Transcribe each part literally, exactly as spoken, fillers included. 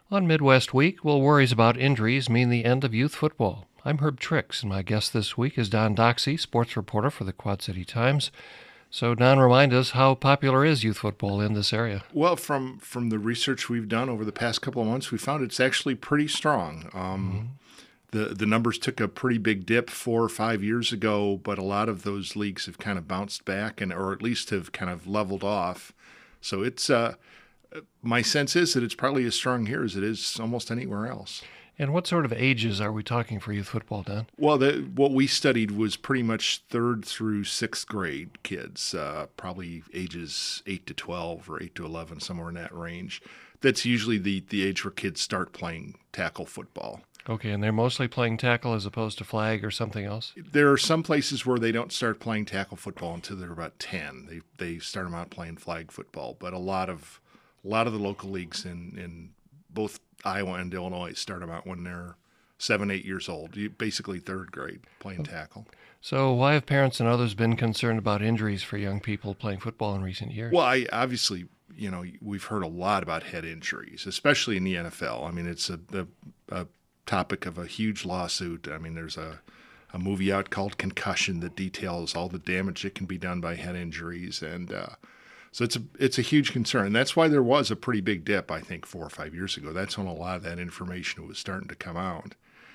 On Midwest Week, will worries about injuries mean the end of youth football? I'm Herb Trix, and my guest this week is Don Doxey, sports reporter for the Quad City Times. So, Don, remind us, how popular is youth football in this area? Well, from from the research we've done over the past couple of months, we found it's actually pretty strong. Um, Mm-hmm. the the numbers took a pretty big dip four or five years ago, but a lot of those leagues have kind of bounced back, and or at least have kind of leveled off. So it's uh, my sense is that it's probably as strong here as it is almost anywhere else. And what sort of ages are we talking for youth football, Don? Well, the, what we studied was pretty much third through sixth grade kids, uh, probably ages eight to twelve or eight to eleven, somewhere in that range. That's usually the, the age where kids start playing tackle football. Okay, and they're mostly playing tackle as opposed to flag or something else? There are some places where they don't start playing tackle football until they're about ten. They they start them out playing flag football, but a lot of a lot of the local leagues in, in both Iowa and Illinois start them out when they're seven, eight years old, basically third grade, playing tackle. So why have parents and others been concerned about injuries for young people playing football in recent years? Well, I obviously, you know, we've heard a lot about head injuries, especially in the N F L. I mean, it's a, a, a topic of a huge lawsuit. I mean, there's a, a movie out called Concussion that details all the damage that can be done by head injuries, and uh, so it's a it's a huge concern. And that's why there was a pretty big dip, I think, four or five years ago. That's when a lot of that information was starting to come out.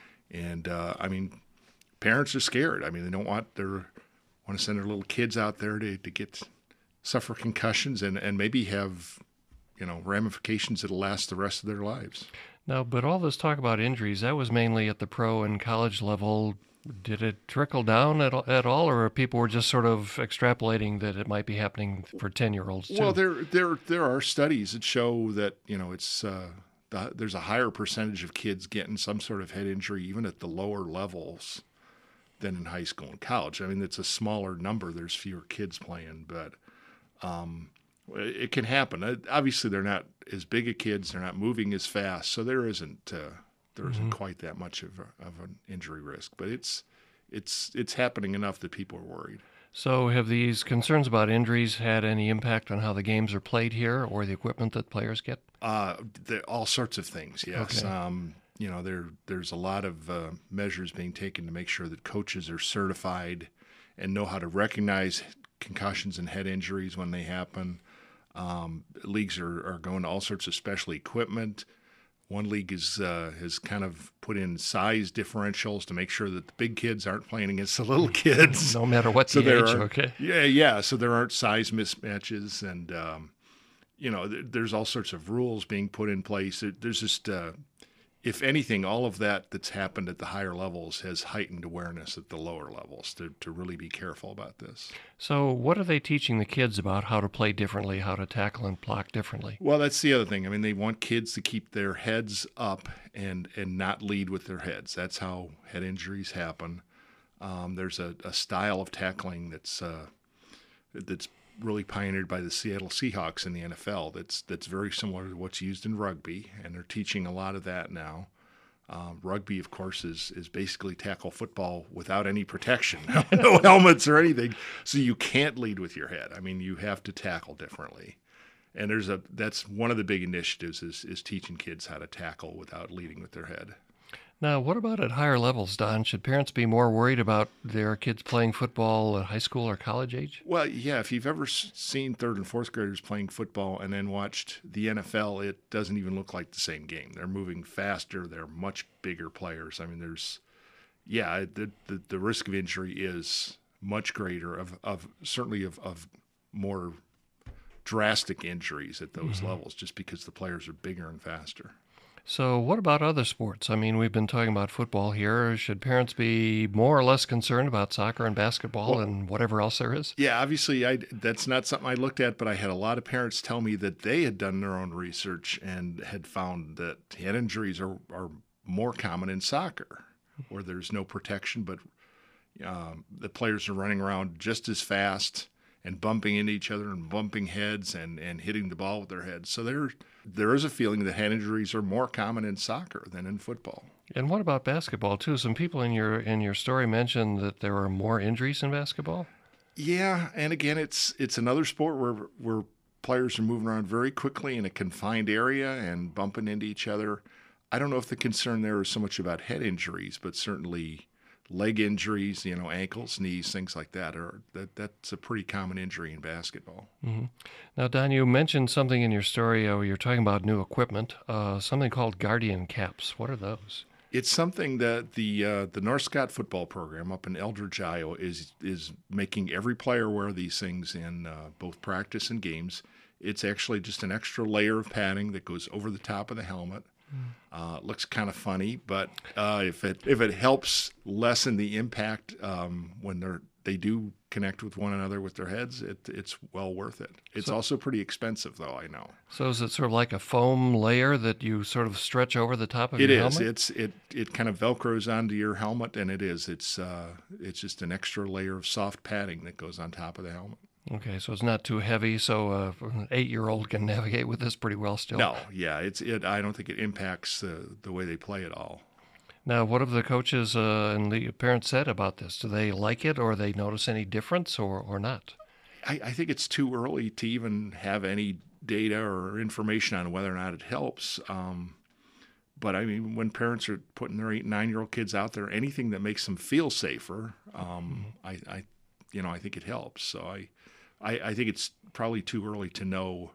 And uh, I mean, parents are scared. I mean, they don't want their want to send their little kids out there to, to get suffer concussions and, and maybe have, you know, ramifications that'll last the rest of their lives. Now, but all this talk about injuries, that was mainly at the pro and college level. Did it trickle down at all, at all, or people were just sort of extrapolating that it might be happening for ten-year-olds too? Well, there there there are studies that show that, you know, it's uh, the, there's a higher percentage of kids getting some sort of head injury even at the lower levels than in high school and college. I mean, it's a smaller number. There's fewer kids playing, but um, it can happen. Obviously, they're not as big of kids. They're not moving as fast, so there isn't uh, there isn't Mm-hmm. quite that much of, a, of an injury risk. But it's it's it's happening enough that people are worried. So have these concerns about injuries had any impact on how the games are played here or the equipment that players get? Uh, there, all sorts of things, yes. Okay. Um, you know, there there's a lot of uh, measures being taken to make sure that coaches are certified and know how to recognize concussions and head injuries when they happen. Um, leagues are, are going to all sorts of special equipment. One league is, uh, has kind of put in size differentials to make sure that the big kids aren't playing against the little kids. No matter what So the there age, are, okay. Yeah, yeah. So there aren't size mismatches, and um, you know, th- there's all sorts of rules being put in place. There, there's just, uh, if anything, all of that that's happened at the higher levels has heightened awareness at the lower levels to, to really be careful about this. So what are they teaching the kids about how to play differently, how to tackle and block differently? Well, that's the other thing. I mean, they want kids to keep their heads up and and not lead with their heads. That's how head injuries happen. Um, there's a, a style of tackling that's uh, that's really pioneered by the Seattle Seahawks in the N F L. That's that's very similar to what's used in rugby, and they're teaching a lot of that now. Um, rugby, of course, is is basically tackle football without any protection, no helmets or anything. So you can't lead with your head. I mean, you have to tackle differently. And there's a that's one of the big initiatives is is teaching kids how to tackle without leading with their head. Now, what about at higher levels, Don? Should parents be more worried about their kids playing football at high school or college age? Well, yeah, if you've ever s- seen third and fourth graders playing football and then watched the N F L, it doesn't even look like the same game. They're moving faster. They're much bigger players. I mean, there's, yeah, the the, the risk of injury is much greater, of, of certainly of, of more drastic injuries at those Mm-hmm. levels, just because the players are bigger and faster. So what about other sports? I mean, we've been talking about football here. Should parents be more or less concerned about soccer and basketball Well, and whatever else there is? Yeah, obviously, I, that's not something I looked at, but I had a lot of parents tell me that they had done their own research and had found that head injuries are, are more common in soccer, where there's no protection, but um, the players are running around just as fast and bumping into each other and bumping heads and, and hitting the ball with their heads. So there, there is a feeling that head injuries are more common in soccer than in football. And what about basketball too? Some people in your in your story mentioned that there were more injuries in basketball. Yeah, and again, it's it's another sport where where players are moving around very quickly in a confined area and bumping into each other. I don't know if the concern there is so much about head injuries, but certainly leg injuries, you know, ankles, knees, things like that are that that's a pretty common injury in basketball. Mm-hmm. Now, Don, you mentioned something in your story uh, where you're talking about new equipment, uh, something called Guardian caps. What are those? It's something that the uh, the North Scott football program up in Eldridge, Iowa, is is making every player wear these things in uh, both practice and games. It's actually just an extra layer of padding that goes over the top of the helmet. Uh, it looks kind of funny, but uh, if it if it helps lessen the impact um, when they're they do connect with one another with their heads, it it's well worth it. It's So- also pretty expensive, though, I know. So is it sort of like a foam layer that you sort of stretch over the top of It your is. helmet? It's it it kind of velcros onto your helmet, and it is. It's uh it's just an extra layer of soft padding that goes on top of the helmet. Okay, so it's not too heavy, so uh, an eight-year-old can navigate with this pretty well still. No, yeah, it's it. I don't think it impacts the the way they play at all. Now, what have the coaches uh, and the parents said about this? Do they like it, or they notice any difference, or, or not? I, I think it's too early to even have any data or information on whether or not it helps. Um, but I mean, when parents are putting their eight and nine year old kids out there, anything that makes them feel safer, um, I, I, you know, I think it helps. So I, I, I think it's probably too early to know,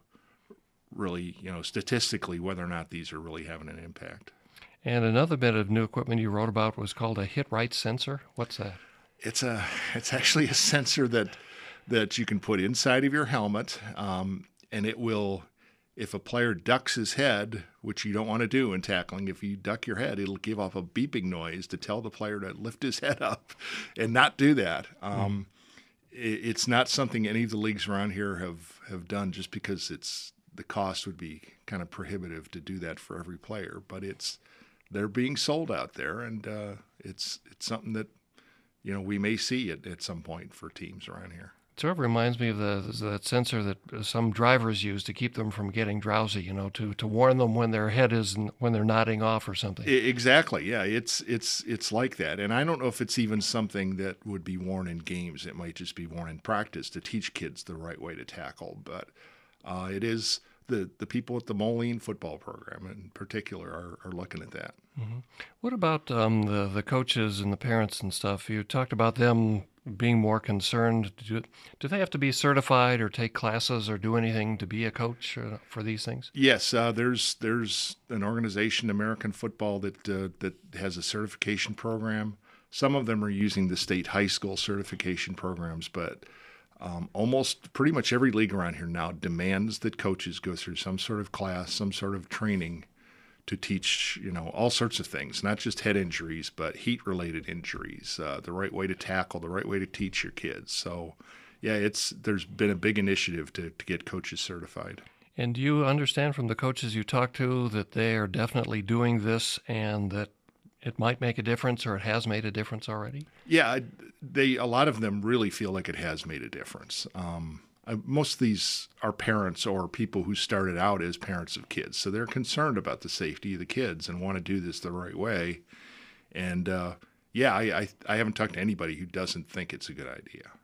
really, you know, statistically whether or not these are really having an impact. And another bit of new equipment you wrote about was called a hit-right sensor. What's that? It's a, it's actually a sensor that that you can put inside of your helmet, um, and it will. If a player ducks his head, which you don't want to do in tackling, if you duck your head, it'll give off a beeping noise to tell the player to lift his head up and not do that. Um, it, it's not something any of the leagues around here have, have done just because it's the cost would be kind of prohibitive to do that for every player. But it's they're being sold out there, and uh, it's it's something that you know we may see it at some point for teams around here. It sort of reminds me of the, that sensor that some drivers use to keep them from getting drowsy, you know, to, to warn them when their head is, when they're nodding off or something. I- Exactly. Yeah, it's it's it's like that, and I don't know if it's even something that would be worn in games. It might just be worn in practice to teach kids the right way to tackle. But uh, it is the the people at the Moline football program in particular are, are looking at that. What about um, the, the coaches and the parents and stuff? You talked about them being more concerned. Do, do they have to be certified or take classes or do anything to be a coach uh, for these things? Yes, uh, there's there's an organization, American Football, that uh, that has a certification program. Some of them are using the state high school certification programs, but um, almost pretty much every league around here now demands that coaches go through some sort of class, some sort of training to teach, you know, all sorts of things, not just head injuries, but heat-related injuries, uh, the right way to tackle, the right way to teach your kids. So, yeah, it's there's been a big initiative to, to get coaches certified. And do you understand from the coaches you talk to that they are definitely doing this and that it might make a difference or it has made a difference already? Yeah, they a lot of them really feel like it has made a difference. Um, I, most of these are parents or people who started out as parents of kids, so they're concerned about the safety of the kids and want to do this the right way. And uh, yeah, I, I I haven't talked to anybody who doesn't think it's a good idea.